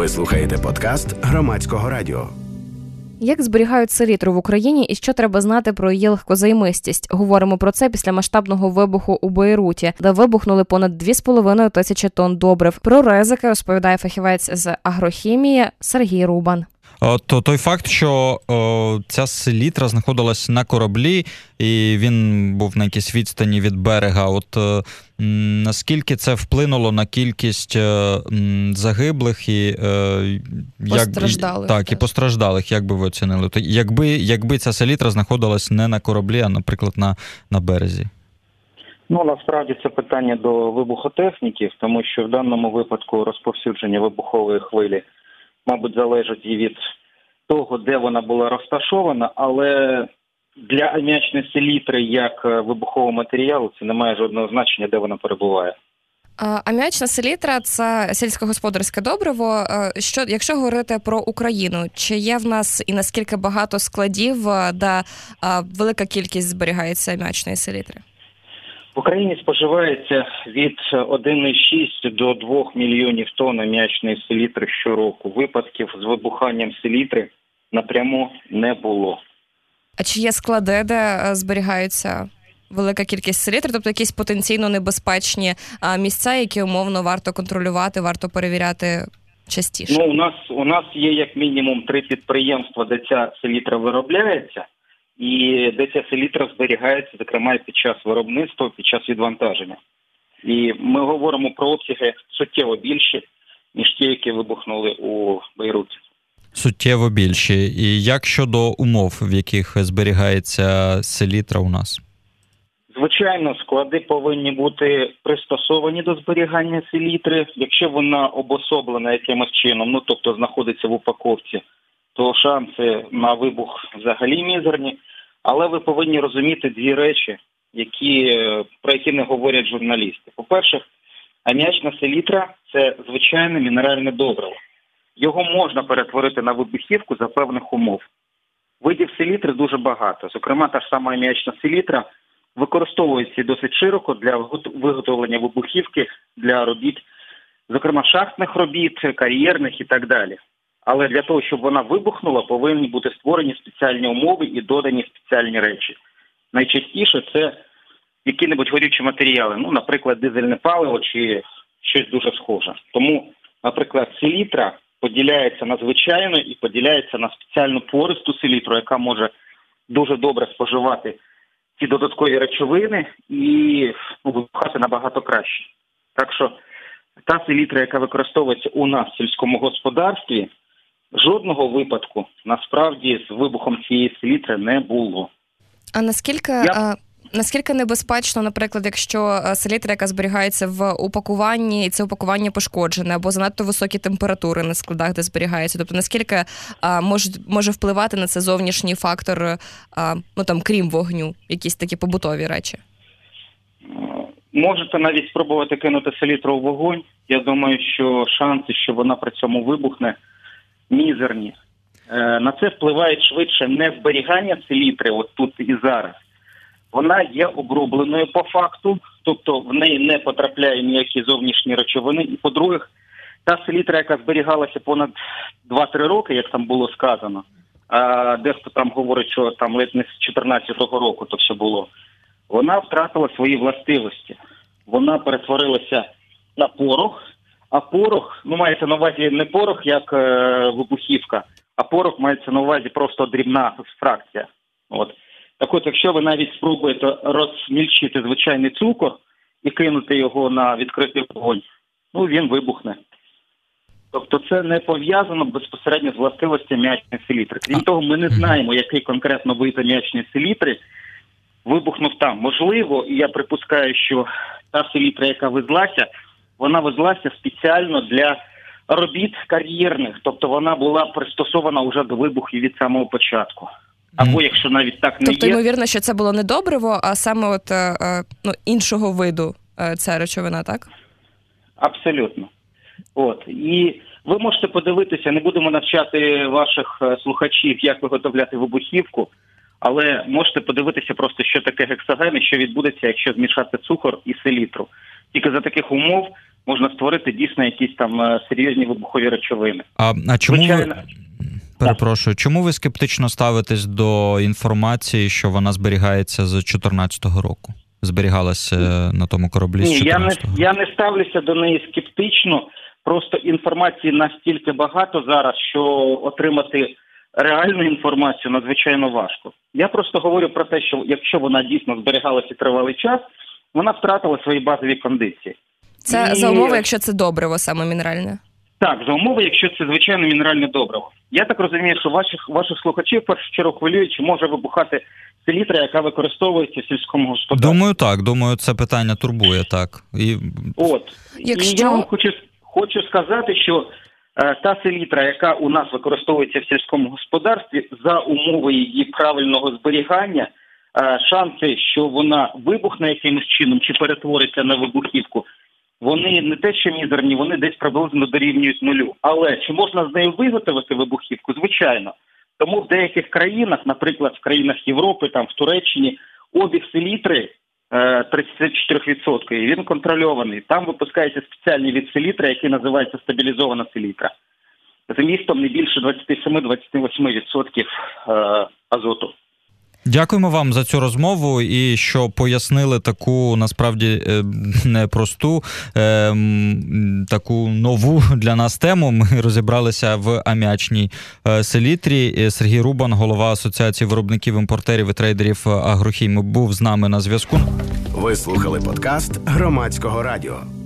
Ви слухаєте подкаст Громадського радіо. Як зберігають селітру в Україні і що треба знати про її легкозаймистість? Говоримо про це після масштабного вибуху у Бейруті, де вибухнули понад 2,5 тисячі тонн добрив. Про ризики розповідає фахівець з агрохімії Сергій Рубан. Той факт, що ця селітра знаходилась на кораблі, і він був на якійсь відстані від берега, наскільки це вплинуло на кількість загиблих і постраждалих. І постраждалих, як би ви оцінили? Якби ця селітра знаходилась не на кораблі, а, наприклад, на березі? Насправді це питання до вибухотехніків, тому що в даному випадку розповсюдження вибухової хвилі, мабуть, залежить і від того, де вона була розташована, але для аміачної селітри як вибухового матеріалу це не має жодного значення, де вона перебуває. Аміачна селітра – це сільськогосподарське добриво. Якщо говорити про Україну, чи є в нас і наскільки багато складів, де велика кількість зберігається аміачної селітри? В Україні споживається від 1,6 до 2 мільйонів тонн аміачної селітри щороку. Випадків з вибуханням селітри напряму не було. А чи є склади, де зберігаються велика кількість селітри, тобто якісь потенційно небезпечні місця, які умовно варто контролювати, варто перевіряти частіше? У нас є як мінімум 3 підприємства, де ця селітра виробляється. І де ця селітра зберігається, зокрема, під час виробництва, під час відвантаження. І ми говоримо про обсяги суттєво більші, ніж ті, які вибухнули у Бейруті. Суттєво більші. І як щодо умов, в яких зберігається селітра у нас? Звичайно, склади повинні бути пристосовані до зберігання селітри. Якщо вона обособлена якимось чином, тобто знаходиться в упаковці, то шанси на вибух взагалі мізерні. Але ви повинні розуміти 2 речі, про які не говорять журналісти. По-перше, аміачна селітра – це звичайне мінеральне добриво. Його можна перетворити на вибухівку за певних умов. Видів селітри дуже багато. Зокрема, та ж сама аміачна селітра використовується досить широко для виготовлення вибухівки для робіт, зокрема шахтних робіт, кар'єрних і так далі. Але для того, щоб вона вибухнула, повинні бути створені спеціальні умови і додані спеціальні речі. Найчастіше це які-небудь горючі матеріали, наприклад, дизельне паливо чи щось дуже схоже. Тому, наприклад, селітра поділяється на звичайну і поділяється на спеціальну пористу селітру, яка може дуже добре споживати ці додаткові речовини і вибухати набагато краще. Так що та селітра, яка використовується у нас в сільському господарстві, жодного випадку, насправді, з вибухом цієї селітри не було. А наскільки небезпечно, наприклад, якщо селітра, яка зберігається в упакуванні, і це упакування пошкоджене, або занадто високі температури на складах, де зберігається? Тобто, наскільки може впливати на це зовнішній фактор, крім вогню, якісь такі побутові речі? Можете навіть спробувати кинути селітру в вогонь. Я думаю, що шанси, що вона при цьому вибухне, мізерні. На це впливає швидше не зберігання селітри тут і зараз. Вона є обробленою по факту, тобто в неї не потрапляє ніякі зовнішні речовини. І, по-друге, та селітра, яка зберігалася понад 2-3 роки, як там було сказано, а дехто там говорить, що там ледь не з 14-го року то все було, вона втратила свої властивості. Вона перетворилася на порох, а порох, мається на увазі не порох як вибухівка, а порох мається на увазі просто дрібна фракція. Так от, якщо ви навіть спробуєте розмільчити звичайний цукор і кинути його на відкритий вогонь, він вибухне. Тобто це не пов'язано безпосередньо з властивостями аміачної селітри. Крім того, ми не знаємо, який конкретно вид аміачної селітри вибухнув там. Можливо, і я припускаю, що та селітра, яка везлася, вона везлася спеціально для робіт кар'єрних. Тобто вона була пристосована вже до вибухів від самого початку. Або якщо навіть так не є... Тобто, ймовірно, що це було не добриво, а саме іншого виду ця речовина, так? Абсолютно. І ви можете подивитися, не будемо навчати ваших слухачів, як виготовляти вибухівку, Але можете подивитися просто, що таке гексаген і що відбудеться, якщо змішати цукор і селітру. Тільки за таких умов можна створити дійсно якісь там серйозні вибухові речовини. А чому Звичайно... Перепрошую, чому ви скептично ставитесь до інформації, що вона зберігається з 2014 року? Зберігалася на тому кораблі з 2014 року? Я не ставлюся до неї скептично. Просто інформації настільки багато зараз, що отримати реальну інформацію надзвичайно важко. Я просто говорю про те, що якщо вона дійсно зберігалася тривалий час, вона втратила свої базові кондиції. Це за умови, якщо це добриво саме мінеральне? Так, за умови, якщо це звичайно мінеральне добриво. Я так розумію, що ваших слухачів в першу чергу хвилює, чи може вибухати селітра, яка використовується в сільському господарстві. Думаю, це питання турбує, так. І я вам хочу сказати, що та селітра, яка у нас використовується в сільському господарстві, за умови її правильного зберігання, шанси, що вона вибухне якимось чином чи перетвориться на вибухівку, вони не те, що мізерні, вони десь приблизно дорівнюють нулю. Але чи можна з нею виготовити вибухівку? Звичайно. Тому в деяких країнах, наприклад, в країнах Європи, там в Туреччині, обіг селітри 34%, і він контрольований. Там випускається спеціальний від селітри, який називається стабілізована селітра. З вмістом не більше 27-28% азоту. Дякуємо вам за цю розмову і що пояснили таку, насправді, непросту, таку нову для нас тему. Ми розібралися в аміачній селітрі. Сергій Рубан, голова Асоціації виробників, імпортерів і трейдерів агрохімії, був з нами на зв'язку. Ви слухали подкаст Громадського радіо.